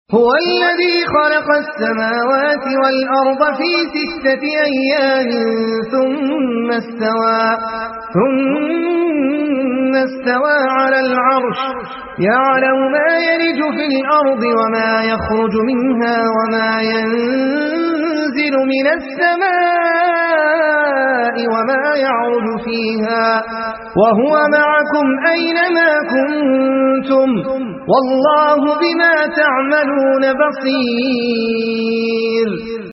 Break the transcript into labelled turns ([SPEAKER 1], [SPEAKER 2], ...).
[SPEAKER 1] هو الذي خلق السماوات والأرض في 6 أيام ثم استوى على العرش يعلم ما يلج في الأرض وما يخرج منها وما ينزل من السماء وما يعرج فيها وهو معكم أينما كنتم والله بما تعملون بصير.